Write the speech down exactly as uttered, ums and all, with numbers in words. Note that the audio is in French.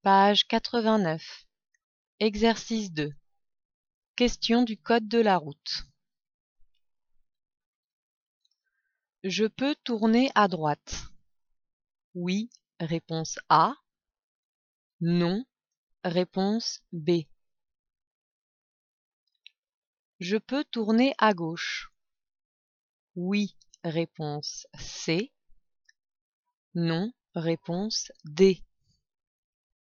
Page quatre-vingt-neuf. Exercice deux. Question du code de la route. Je peux tourner à droite. Oui, réponse A. Non, réponse B. Je peux tourner à gauche. Oui, réponse C. Non, réponse D.